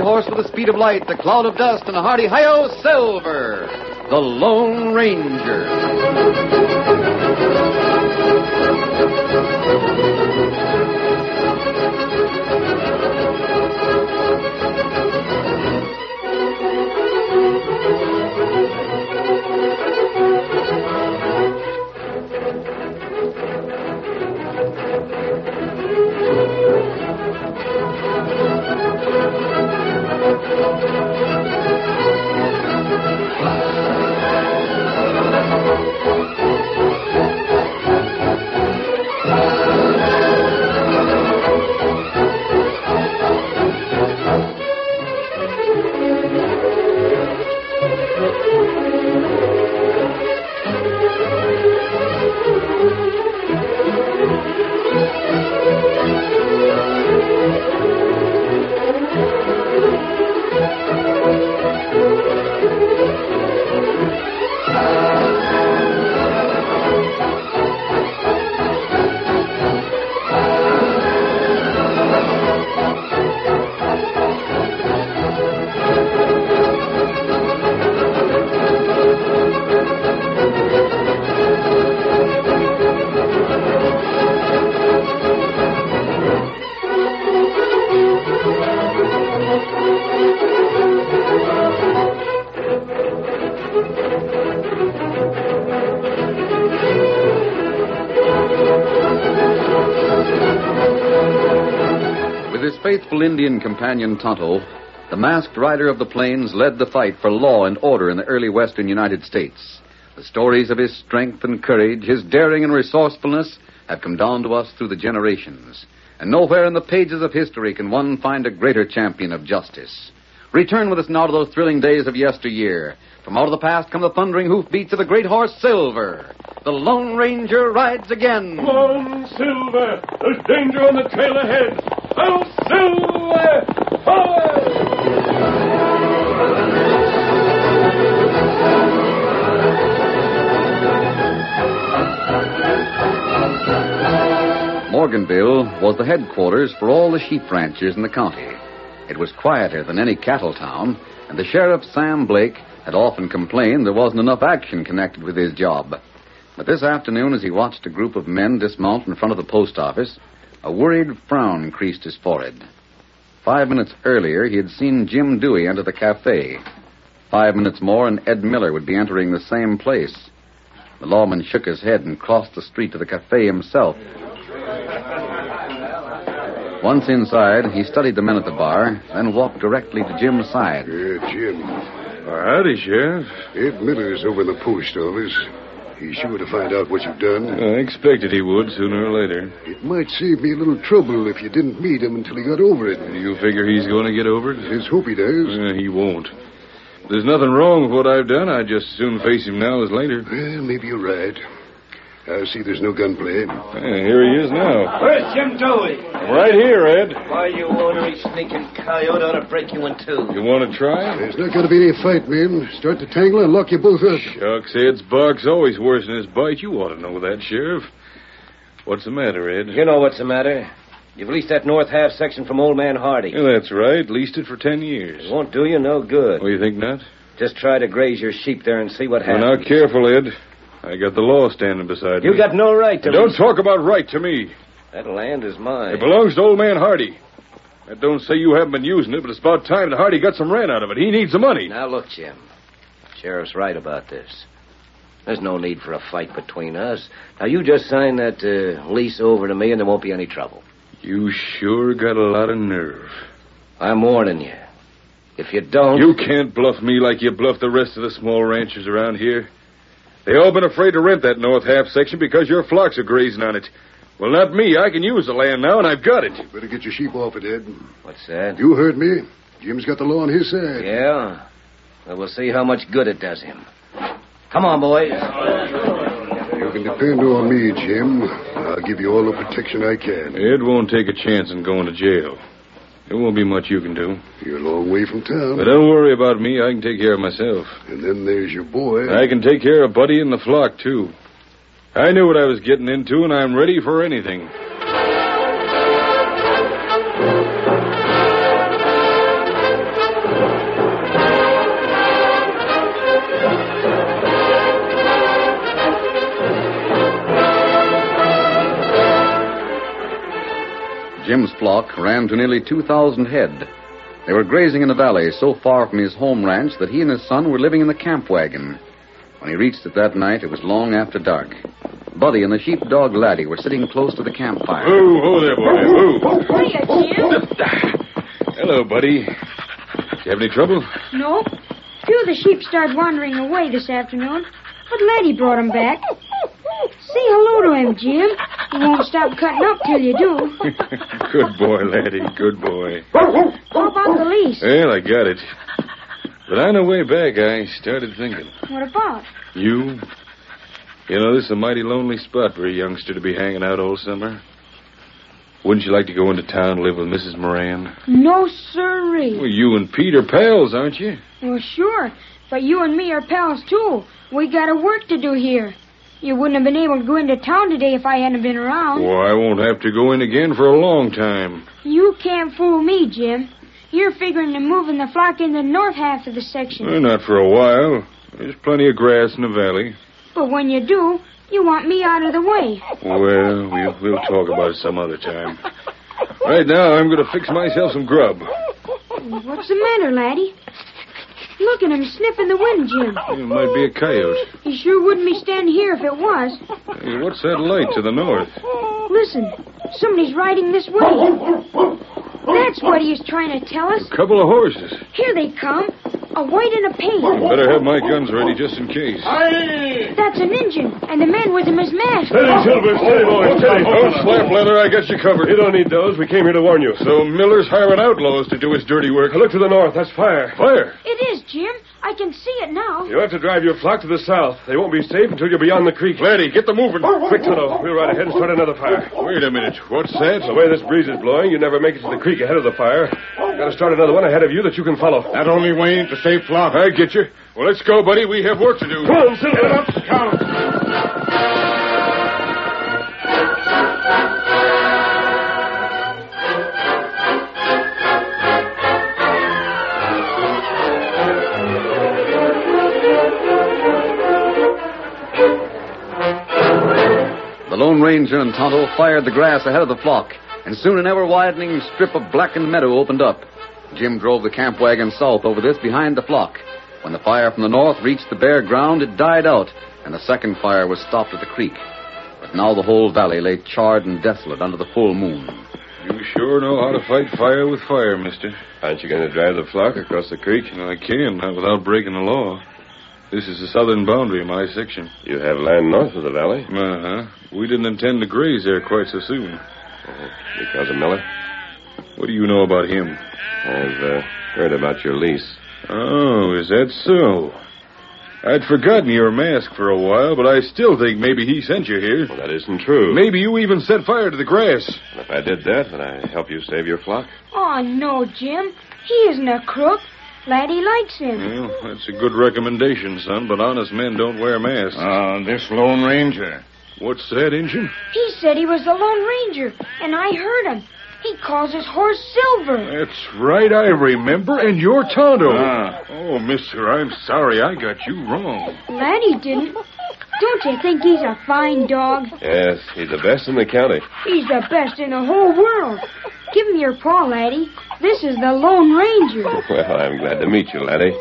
horse with the speed of light, the cloud of dust, and a hearty hi-yo, Silver, the Lone Ranger. With his faithful Indian companion Tonto, the masked rider of the plains led the fight for law and order in the early western United States. The stories of his strength and courage, his daring and resourcefulness, have come down to us through the generations. And nowhere in the pages of history can one find a greater champion of justice. Return with us now to those thrilling days of yesteryear. From out of the past come the thundering hoofbeats of the great horse Silver. The Lone Ranger rides again. Come on, Silver. There's danger on the trail ahead. Oh, Silver! Forward! Morganville was the headquarters for all the sheep ranchers in the county. It was quieter than any cattle town, and the sheriff, Sam Blake, had often complained there wasn't enough action connected with his job. But this afternoon, as he watched a group of men dismount in front of the post office, a worried frown creased his forehead. 5 minutes earlier, he had seen Jim Dewey enter the cafe. 5 minutes more, and Ed Miller would be entering the same place. The lawman shook his head and crossed the street to the cafe himself. Once inside, he studied the men at the bar, then walked directly to Jim's side. Jim. Howdy, Sheriff. Ed Miller's over in the post office. He's sure to find out what you've done. I expected he would sooner or later. It might save me a little trouble if you didn't meet him until he got over it. You figure he's going to get over it? Let's hope he does. He won't. There's nothing wrong with what I've done. I'd just as soon face him now as later. Well, maybe you're right. I see there's no gunplay. Here he is now. Where's Jim Dewey? Right here, Ed. Why, you ornery sneaking coyote, ought to break you in two. You want to try? There's not going to be any fight, men. Start the tangle and lock you both up. Shucks, Ed's bark's always worse than his bite. You ought to know that, Sheriff. What's the matter, Ed? You know what's the matter. You've leased that north half section from Old Man Hardy. Yeah, that's right. Leased it for 10 years. It won't do you no good. Oh, you think not? Just try to graze your sheep there and see what happens. Well, now, careful, Ed. I got the law standing beside me. You got no right to... Don't talk about right to me. That land is mine. It belongs to Old Man Hardy. That don't say you haven't been using it, but it's about time that Hardy got some rent out of it. He needs the money. Now, look, Jim. Sheriff's right about this. There's no need for a fight between us. Now, you just sign that lease over to me and there won't be any trouble. You sure got a lot of nerve. I'm warning you. If you don't... You can't bluff me like you bluff the rest of the small ranchers around here. They all been afraid to rent that north half section because your flocks are grazing on it. Well, not me. I can use the land now, and I've got it. Better get your sheep off it, Ed. What's that? You heard me. Jim's got the law on his side. Yeah? Well, we'll see how much good it does him. Come on, boys. You can depend on me, Jim. I'll give you all the protection I can. Ed won't take a chance in going to jail. There won't be much you can do. You're a long way from town. But don't worry about me. I can take care of myself. And then there's your boy. I can take care of Buddy and the flock, too. I knew what I was getting into, and I'm ready for anything. Jim's flock ran to nearly 2,000 head. They were grazing in a valley so far from his home ranch that he and his son were living in the camp wagon. When he reached it that night, it was long after dark. Buddy and the sheepdog Laddie were sitting close to the campfire. Oh, there, boy. Oh. Hiya, Jim. Hello, buddy. You have any trouble? No. Few of the sheep started wandering away this afternoon, but Laddie brought 'em back. Say hello to him, Jim. He won't stop cutting up till you do. Good boy, Laddie. Good boy. How about the lease? Well, I got it. But on the way back, I started thinking. What about? You? You know, this is a mighty lonely spot for a youngster to be hanging out all summer. Wouldn't you like to go into town and live with Mrs. Moran? No, sirree. Well, you and Pete are pals, aren't you? Well, sure. But you and me are pals, too. We got a work to do here. You wouldn't have been able to go into town today if I hadn't been around. Well, I won't have to go in again for a long time. You can't fool me, Jim. You're figuring to moving the flock in the north half of the section. Well, not for a while. There's plenty of grass in the valley. But when you do, you want me out of the way. Well, we'll talk about it some other time. Right now, I'm going to fix myself some grub. What's the matter, Laddie? Look at him sniffing the wind, Jim. It might be a coyote. He sure wouldn't be standing here if it was. Hey, what's that light to the north? Listen, somebody's riding this way. That's what he was trying to tell us. A couple of horses. Here they come. A white and a pink. Better have my guns ready just in case. That's an Injun, and the man with him is masked. Steady, Silver. Steady, boys. Steady. Don't slap leather. I got you covered. You don't need those. We came here to warn you. So Miller's hiring outlaws to do his dirty work. Look to the north. That's fire. Fire? It is, Jim. I can see it now. You'll have to drive your flock to the south. They won't be safe until you're beyond the creek. Laddie, get the moving. Quick, Tonto. We'll ride ahead and start another fire. Wait a minute. What's that? The way this breeze is blowing, you never make it to the creek ahead of the fire. Got to start another one ahead of you that you can follow. That only way to save flock. I get you. Well, let's go, buddy. We have work to do. Come on, Silver. Get up, Scout. The Lone Ranger and Tonto fired the grass ahead of the flock, and soon an ever-widening strip of blackened meadow opened up. Jim drove the camp wagon south over this behind the flock. When the fire from the north reached the bare ground, it died out, and the second fire was stopped at the creek. But now the whole valley lay charred and desolate under the full moon. You sure know how to fight fire with fire, mister. Aren't you going to drive the flock across the creek? Well, I can, not without breaking the law. This is the southern boundary of my section. You have land north of the valley. Uh-huh. We didn't intend to graze there quite so soon. Because of Miller? What do you know about him? I've heard about your lease. Oh, is that so? I'd forgotten your mask for a while, but I still think maybe he sent you here. Well, that isn't true. Maybe you even set fire to the grass. And if I did that, would I help you save your flock? Oh, no, Jim. He isn't a crook. Laddie likes him. Well, that's a good recommendation, son, but honest men don't wear masks. This Lone Ranger. What's that, Injun? He said he was the Lone Ranger, and I heard him. He calls his horse Silver. That's right, I remember, and you're Tonto. Ah. Oh, mister, I'm sorry I got you wrong. Laddie didn't. Don't you think he's a fine dog? Yes, he's the best in the county. He's the best in the whole world. Give him your paw, Laddie. This is the Lone Ranger. Well, I'm glad to meet you, laddie.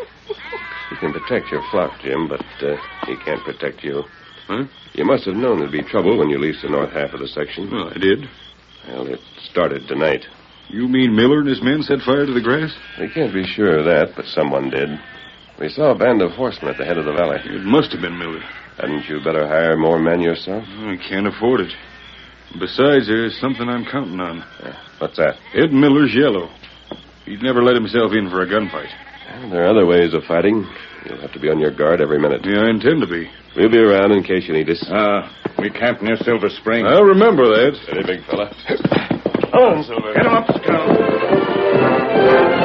He can protect your flock, Jim, but he can't protect you. Huh? You must have known there'd be trouble when you leased the north half of the section. Well, I did. Well, it started tonight. You mean Miller and his men set fire to the grass? We can't be sure of that, but someone did. We saw a band of horsemen at the head of the valley. It must have been Miller. Hadn't you better hire more men yourself? I can't afford it. Besides, there's something I'm counting on. What's that? Ed Miller's yellow. He'd never let himself in for a gunfight. Well, there are other ways of fighting. You'll have to be on your guard every minute. Yeah, I intend to be. We'll be around in case you need us. We camped near Silver Spring. I'll remember that. Steady, big fella. On, Silver. Get him up, Scout.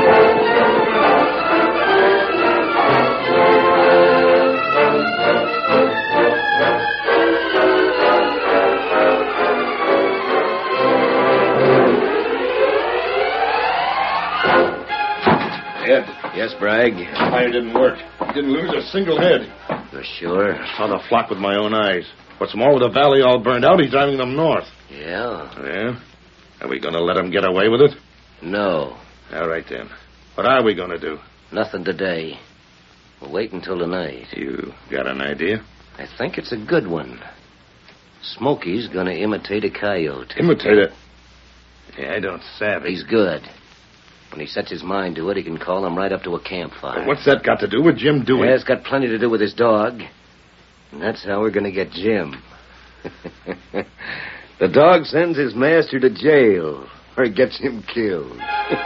Ed. Yes, Bragg? Fire didn't work. Didn't lose a single head. You're sure? I saw the flock with my own eyes. What's more, with the valley all burned out, he's driving them north. Yeah. Yeah? Are we going to let him get away with it? No, All right, then. What are we going to do? nothing today. We'll wait until tonight. You got an idea? I think it's a good one. Smokey's gonna imitate a coyote. Imitate it. Yeah, I don't savvy. He's good. When he sets his mind to it, he can call him right up to a campfire. What's that got to do with Jim Dewey? Yeah, it's got plenty to do with his dog. And that's how we're gonna get Jim. The dog sends his master to jail, or he gets him killed.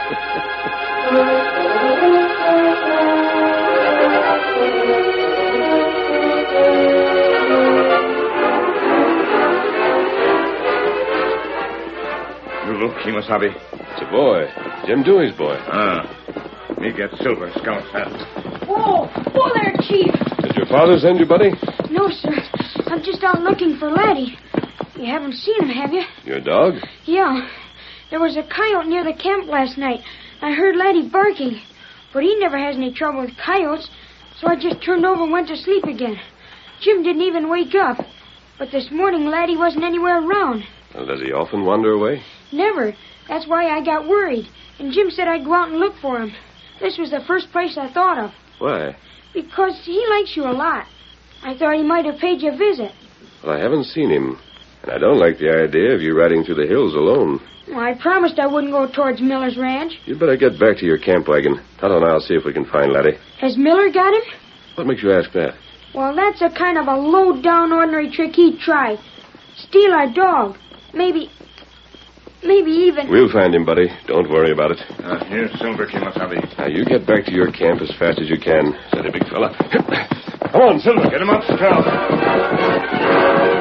You look, Kimasabi. It's a boy. Jim Dewey's boy. Me get Silver Scout's hat. Whoa! Whoa there, Chief! Did your father send you, buddy? No, sir. I'm just out looking for Laddie. You haven't seen him, have you? Your dog? Yeah. There was a coyote near the camp last night. I heard Laddie barking. But he never has any trouble with coyotes, so I just turned over and went to sleep again. Jim didn't even wake up. But this morning, Laddie wasn't anywhere around. Well, does he often wander away? Never. That's why I got worried. And Jim said I'd go out and look for him. This was the first place I thought of. Why? Because he likes you a lot. I thought he might have paid you a visit. Well, I haven't seen him. And I don't like the idea of you riding through the hills alone. Well, I promised I wouldn't go towards Miller's ranch. You'd better get back to your camp wagon. Tonto and I'll see if we can find Laddie. Has Miller got him? What makes you ask that? Well, that's a kind of a low-down ordinary trick he'd try. Steal our dog. Maybe even... We'll find him, buddy. Don't worry about it. Here's Silver, Kimasabi. Now, you get back to your camp as fast as you can. Steady, big fella. Come on, Silver. Get him up, Scout.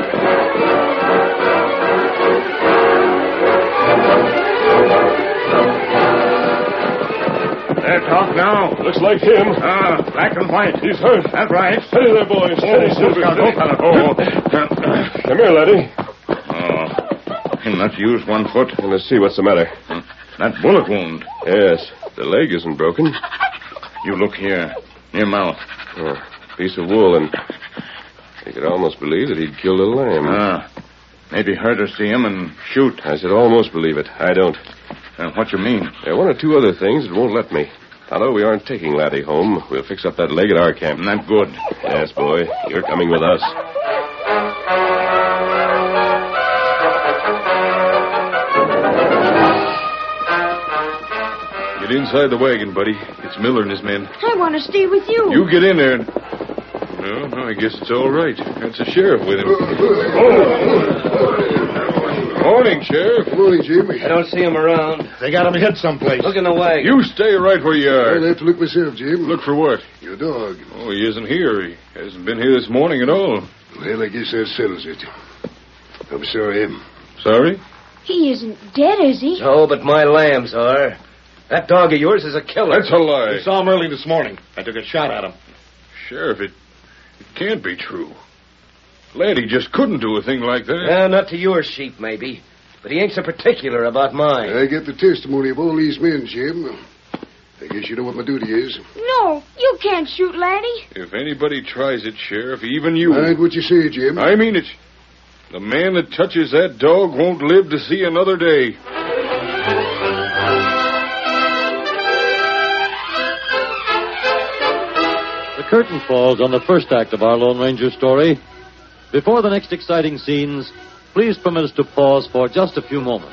There, talk now. Looks like him. Black and white. He's hurt. That's right. Steady there, boys. Steady, Silver. Come here, Laddie. He'll not use one foot. And let's see what's the matter. That bullet wound. Yes, the leg isn't broken. You look here, near mouth. Piece of wool, and you could almost believe that he'd killed a lamb. Maybe herder see him and shoot. I said almost believe it. I don't. What you mean? There are one or two other things that won't let me. Tonto, we aren't taking Laddie home. We'll fix up that leg at our camp. Not good. Yes, boy. You're coming with us. Get inside the wagon, buddy. It's Miller and his men. I want to stay with you. You get in there and... No, I guess it's all right. That's the sheriff with him. Morning, Sheriff. Morning, Jim. I don't see him around. They got him hid someplace. Look in the wagon. You stay right where you I'll are. have to look myself, Jim. Look for what? Your dog. Oh, he isn't here. He hasn't been here this morning at all. Well, I guess that settles it. I'm sorry, Em. Sorry? He isn't dead, is he? No, but my lambs are. That dog of yours is a killer. That's a lie. I saw him early this morning. I took a shot at him. Sheriff, it can't be true. Laddie just couldn't do a thing like that. Not to your sheep, maybe. But he ain't so particular about mine. I get the testimony of all these men, Jim. I guess you know what my duty is. No, you can't shoot Laddie. If anybody tries it, Sheriff, even you... Mind what you say, Jim. I mean it. The man that touches that dog won't live to see another day. The curtain falls on the first act of our Lone Ranger story. Before the next exciting scenes, please permit us to pause for just a few moments.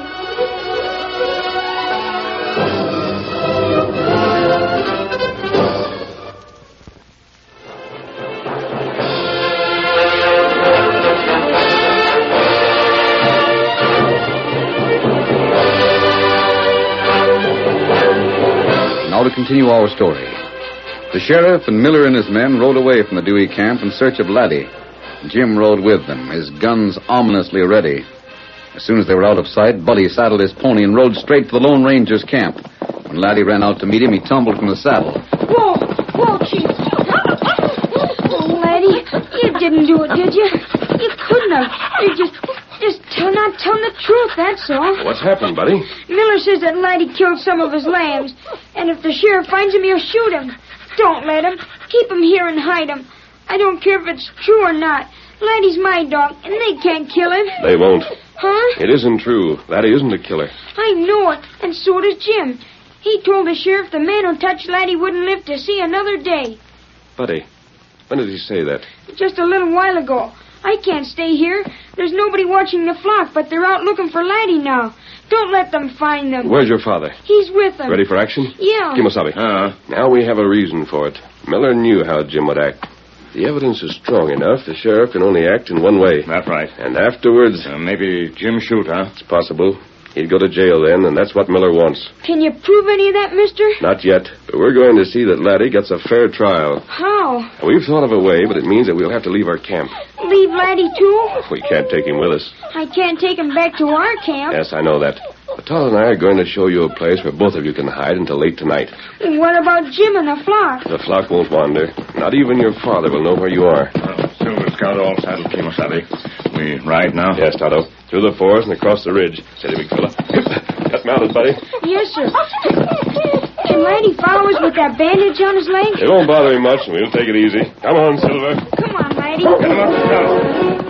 Now to continue our story. The sheriff and Miller and his men rode away from the Dewey camp in search of Laddie. Jim rode with them, his guns ominously ready. As soon as they were out of sight, Buddy saddled his pony and rode straight to the Lone Ranger's camp. When Laddie ran out to meet him, he tumbled from the saddle. Whoa, Chief. Oh, Laddie, you didn't do it, did you? You couldn't have. You're just not telling the truth, that's all. What's happened, buddy? Miller says that Laddie killed some of his lambs, and if the sheriff finds him, he'll shoot him. Don't let him. Keep him here and hide him. I don't care if it's true or not. Laddie's my dog, and they can't kill him. They won't. Huh? It isn't true. Laddie isn't a killer. I know it, and so does Jim. He told the sheriff the man who touched Laddie wouldn't live to see another day. Buddy, when did he say that? Just a little while ago. I can't stay here. There's nobody watching the flock, but they're out looking for Laddie now. Don't let them find them. Where's your father? He's with them. Ready for action? Yeah. Kimosabe. Now we have a reason for it. Miller knew how Jim would act. The evidence is strong enough. The sheriff can only act in one way. That's right. And afterwards... maybe Jim shoot, huh? It's possible. He'd go to jail then, and that's what Miller wants. Can you prove any of that, mister? Not yet, but we're going to see that Laddie gets a fair trial. How? We've thought of a way, but it means that we'll have to leave our camp. Leave Laddie, too? We can't take him with us. I can't take him back to our camp. Yes, I know that. But Todd and I are going to show you a place where both of you can hide until late tonight. What about Jim and the flock? The flock won't wander. Not even your father will know where you are. Silver Scout all saddled, Kimosabe. We ride now? Yes, Tonto. Through the forest and across the ridge. Steady, big fella. Got mounted, buddy. Yes, sir. Can Laddie follow us with that bandage on his leg? It won't bother him much, and we'll take it easy. Come on, Silver. Come on, Laddie. Get him up, Scout.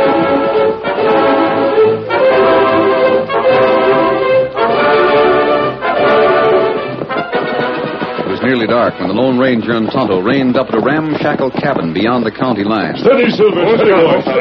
Nearly dark when the Lone Ranger and Tonto reined up at a ramshackle cabin beyond the county line. Steady, Silver. Steady,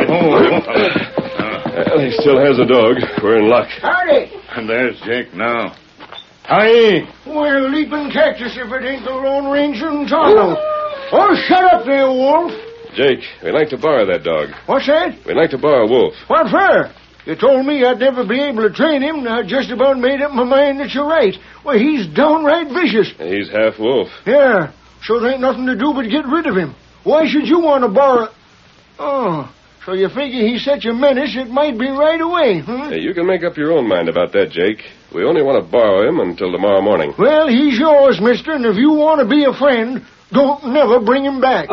boy. He still has a dog. We're in luck. Howdy. And there's Jake now. Hi. Well, leaping Texas if it ain't the Lone Ranger and Tonto. Oh, shut up there, Wolf. Jake, we'd like to borrow that dog. What's that? We'd like to borrow Wolf. What for? You told me I'd never be able to train him, and I just about made up my mind that you're right. Well, he's downright vicious. He's half wolf. Yeah, so there ain't nothing to do but get rid of him. Why should you want to borrow... Oh, so you figure he's such a menace it might be right away, huh? Hey, you can make up your own mind about that, Jake. We only want to borrow him until tomorrow morning. Well, he's yours, mister, and if you want to be a friend, don't never bring him back.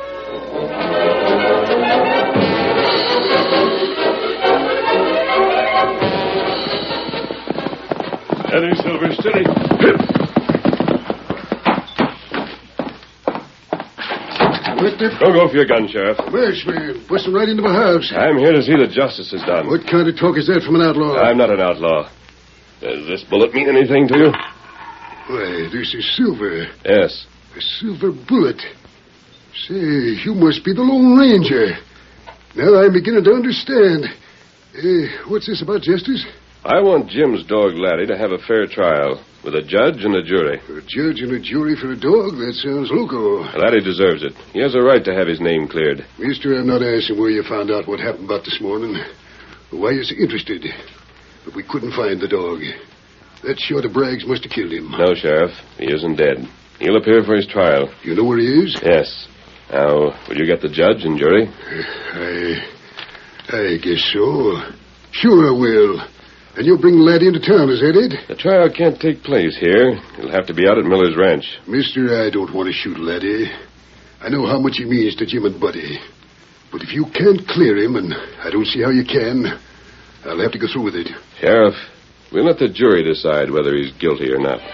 Steady, Silver, steady. Don't go for your gun, Sheriff. Where's man? Busting right into my house. I'm here to see that justice is done. What kind of talk is that from an outlaw? I'm not an outlaw. Does this bullet mean anything to you? Why, this is Silver. Yes. A silver bullet. Say, you must be the Lone Ranger. Now I'm beginning to understand. What's this about justice? I want Jim's dog, Laddie, to have a fair trial with a judge and a jury. A judge and a jury for a dog? That sounds loco. Laddie deserves it. He has a right to have his name cleared. Mister, I'm not asking where you found out what happened about this morning. Why you're so interested. But we couldn't find the dog. That short of Braggs must have killed him. No, Sheriff. He isn't dead. He'll appear for his trial. You know where he is? Yes. Now, will you get the judge and jury? I guess so. Sure I will. And you'll bring Laddie into town, is that it? The trial can't take place here. It'll have to be out at Miller's ranch. Mister, I don't want to shoot Laddie. I know how much he means to Jim and Buddy. But if you can't clear him, and I don't see how you can, I'll have to go through with it. Sheriff, we'll let the jury decide whether he's guilty or not.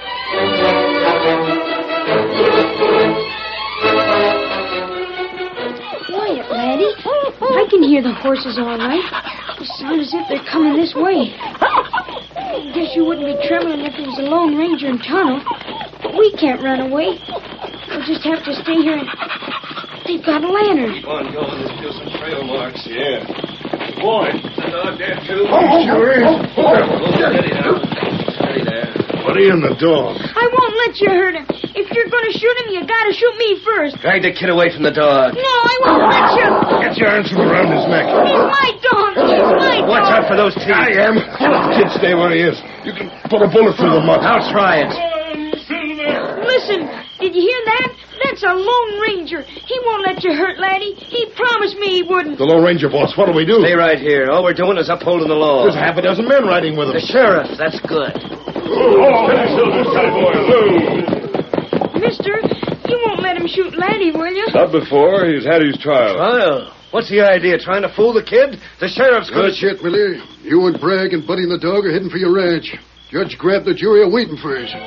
Quiet, Laddie. I can hear the horses all right. They sound as if they're coming this way. I guess you wouldn't be trembling if it was the Lone Ranger and Tonto. But we can't run away. We'll just have to stay here and... They've got a lantern. Come on, go. There's still some trail marks. Yeah. Boy, the dog there, too. Sure is. Steady now. Steady there. Buddy and the dog. I won't let you hurt him. If you're going to shoot him, you got to shoot me first. Drag the kid away from the dog. No, I won't let you. Get your arms from around his neck. He's my dog. He's my dog. Watch out for those teeth. I am. Kid, stay where he is. You can put a bullet through the mutt. I'll try it. Listen, did you hear that? That's a Lone Ranger. He won't let you hurt Laddie. He promised me he wouldn't. The Lone Ranger, boss. What'll we do? Stay right here. All we're doing is upholding the law. There's half a dozen men riding with him. The sheriff. That's good. Steady, Silver, steady, boy. Mister, you won't let him shoot Laddie, will you? Not before. He's had his trial. Trial? What's the idea? Trying to fool the kid? The sheriff's going Not yet, Millie. You and Bragg and Buddy and the dog are heading for your ranch. Judge Grant and the jury are waiting for us.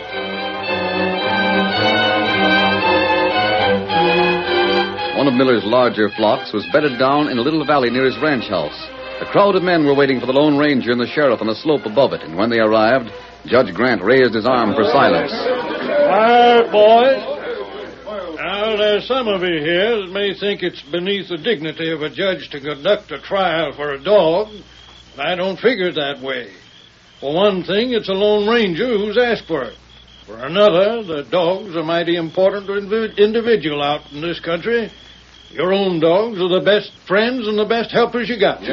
One of Miller's larger flocks was bedded down in a little valley near his ranch house. A crowd of men were waiting for the Lone Ranger and the sheriff on the slope above it, and when they arrived, Judge Grant raised his arm for silence. Quiet, boys. Now, there's some of you here that may think it's beneath the dignity of a judge to conduct a trial for a dog, but I don't figure it that way. For one thing, it's a Lone Ranger who's asked for it. For another, the dog's a mighty important individual out in this country. Your own dogs are the best friends and the best helpers you got.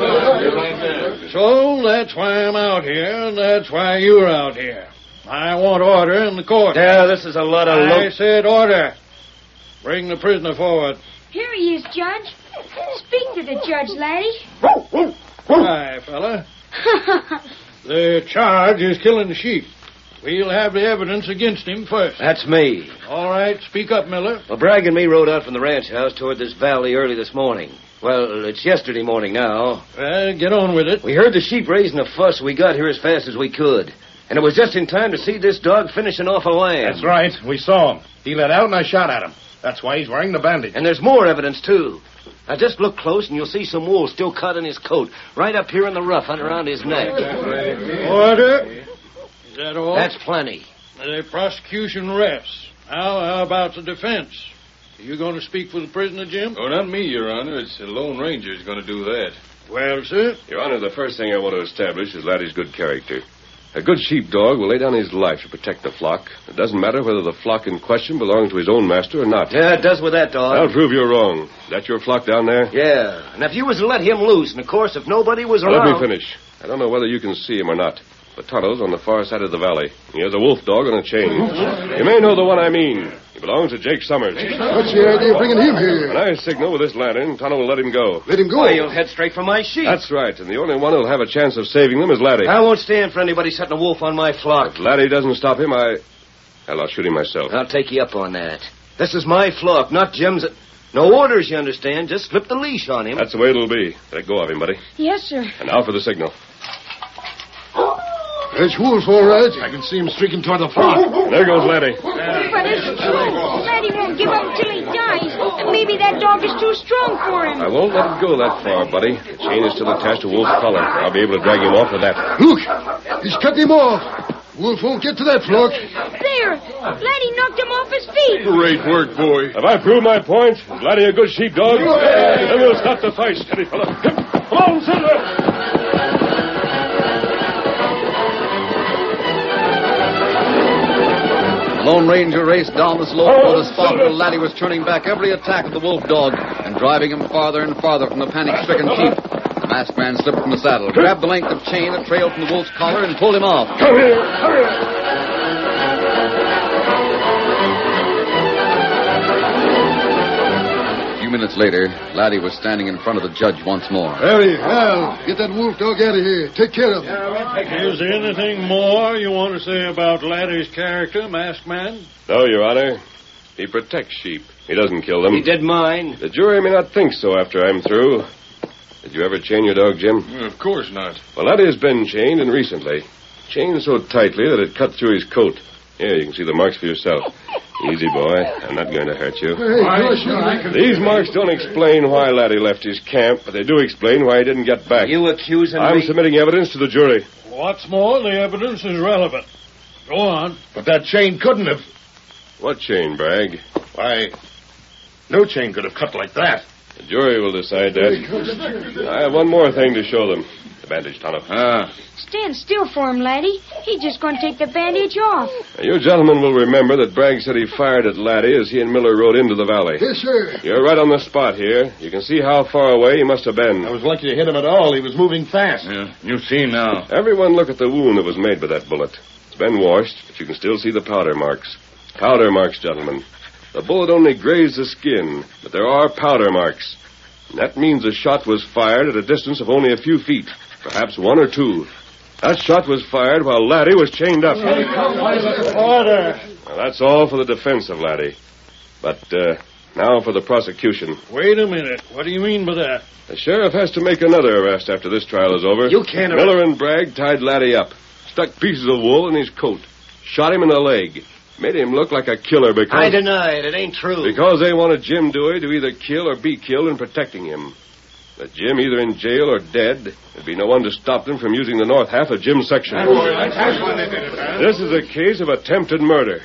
So that's why I'm out here, and that's why you're out here. I want order in the court. Yeah, this is a lot of... I said order. Bring the prisoner forward. Here he is, Judge. Speak to the judge, laddie. Hi, fella. The charge is killing the sheep. We'll have the evidence against him first. That's me. All right, speak up, Miller. Well, Bragg and me rode out from the ranch house toward this valley early this morning. Well, it's yesterday morning now. Get on with it. We heard the sheep raising a fuss, so we got here as fast as we could. And it was just in time to see this dog finishing off a lamb. That's right. We saw him. He let out and I shot at him. That's why he's wearing the bandage. And there's more evidence, too. Now, just look close and you'll see some wool still cut in his coat, right up here in the ruff and around his neck. Order. Is that all? That's plenty. The prosecution rests. Now, how about the defense? Are you going to speak for the prisoner, Jim? Oh, not me, Your Honor. It's the Lone Ranger who's going to do that. Well, sir? Your Honor, the first thing I want to establish is Laddie's good character. A good sheepdog will lay down his life to protect the flock. It doesn't matter whether the flock in question belongs to his own master or not. Yeah, it does with that dog. I'll prove you're wrong. Is that your flock down there? Yeah, and if you was to let him loose, and of course, if nobody was Let around... me finish. I don't know whether you can see him or not, but Tonto's on the far side of the valley. He has a wolf dog on a chain. You may know the one I mean. He belongs to Jake Summers. What's the idea of bringing him here? When I signal with this lantern, Tonto will let him go. Let him go? Why, you'll head straight for my sheep. That's right, and the only one who'll have a chance of saving them is Laddie. I won't stand for anybody setting a wolf on my flock. If Laddie doesn't stop him, I'll shoot him myself. I'll take you up on that. This is my flock, not Jim's. No orders, you understand. Just slip the leash on him. That's the way it'll be. Let go of him, buddy. Yes, sir. And now for the signal. That's Wolf, all right. I can see him streaking toward the flock. There goes Laddie. But it's true. Laddie won't give up until he dies. And maybe that dog is too strong for him. I won't let him go that far, buddy. The chain is still attached to Wolf's collar. I'll be able to drag him off with that. Look, he's cutting him off. Wolf won't get to that flock. There. Laddie knocked him off his feet. Great work, boy. Have I proved my point? Is Laddie a good sheepdog? Then we'll stop the fight, steady fella. Come on, Silver! The Lone Ranger raced down the slope to the spot where Laddie was turning back every attack of the wolf dog and driving him farther and farther from the panic-stricken sheep. The masked man slipped from the saddle, grabbed the length of chain that trailed from the wolf's collar, and pulled him off. Come here! Come here! A few minutes later, Laddie was standing in front of the judge once more. Harry, Hal, get that wolf dog out of here. Take care of him. Is there anything more you want to say about Laddie's character, masked man? No, Your Honor. He protects sheep. He doesn't kill them. He did mine. The jury may not think so after I'm through. Did you ever chain your dog, Jim? Of course not. Well, Laddie has been chained, and recently. Chained so tightly that it cut through his coat. Here, you can see the marks for yourself. Easy, boy. I'm not going to hurt you. These marks don't explain why Laddie left his camp, but they do explain why he didn't get back. You accusing I'm me? submitting evidence to the jury. What's more, the evidence is relevant. Go on. But that chain couldn't have... What chain, Bragg? Why, no chain could have cut like that. The jury will decide that. I have one more thing to show them. The bandage, Tonto. Stand still for him, Laddie. He's just going to take the bandage off. Now, you gentlemen will remember that Bragg said he fired at Laddie as he and Miller rode into the valley. Yes, sir. You're right on the spot here. You can see how far away he must have been. I was lucky to hit him at all. He was moving fast. Yeah, you see now. Everyone look at the wound that was made by that bullet. It's been washed, but you can still see the powder marks. Powder marks, gentlemen. The bullet only grazed the skin, but there are powder marks. And that means the shot was fired at a distance of only a few feet, perhaps 1 or 2. That shot was fired while Laddie was chained up. Order. Now, that's all for the defense of Laddie. But now for the prosecution. Wait a minute. What do you mean by that? The sheriff has to make another arrest after this trial is over. You can't arrest... Miller and Bragg tied Laddie up, stuck pieces of wool in his coat, shot him in the leg, made him look like a killer because... I deny it. It ain't true. Because they wanted Jim Dewey to either kill or be killed in protecting him. With Jim either in jail or dead, there'd be no one to stop them from using the north half of Jim's section. This is a case of attempted murder.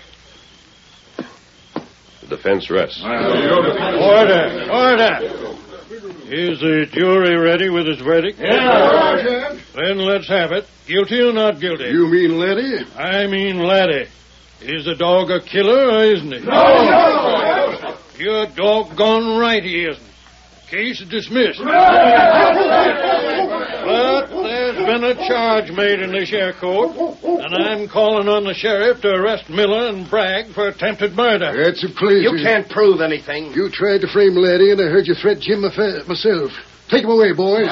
The defense rests. Order! Is the jury ready with its verdict? Yeah. Then let's have it. Guilty or not guilty? You mean Letty? I mean laddie. Is the dog a killer or isn't he? No! You're doggone right he isn't. Case dismissed. But there's been a charge made in this here court, and I'm calling on the sheriff to arrest Miller and Bragg for attempted murder. That's a pleasure. You can't prove anything. You tried to frame Letty, and I heard you threat Jim myself. Take him away, boys.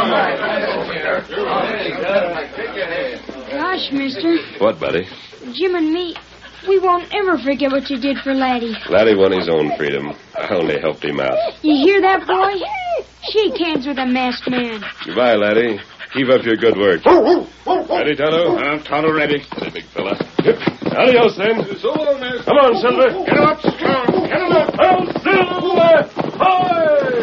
Gosh, mister, What, buddy? Jim and me, we won't ever forget what you did for Laddie. Laddie won his own freedom. I only helped him out. You hear that, boy? Shake hands with a masked man. Goodbye, Laddie. Keep up your good work. Ready, Tonto? Tonto ready. Hey, big fella. Yep. Adios, then. So long, mister. Come on, Silver. Get him up, Scout. Get him up. Oh, Silver! Hi!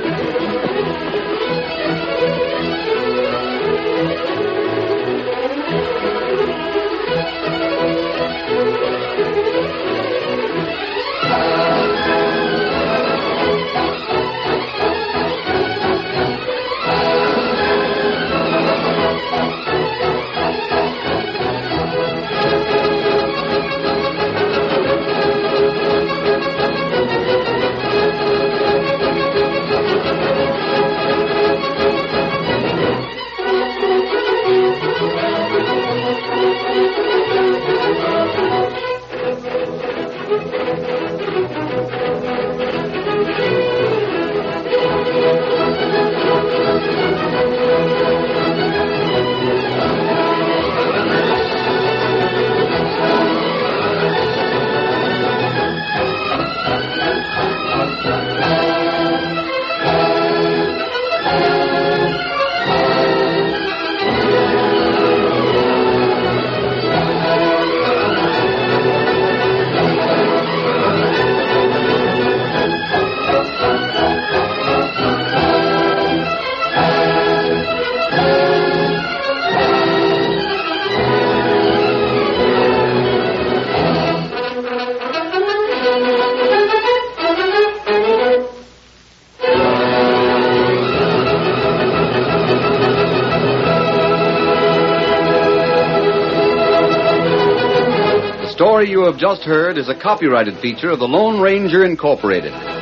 The story you have just heard is a copyrighted feature of the Lone Ranger Incorporated.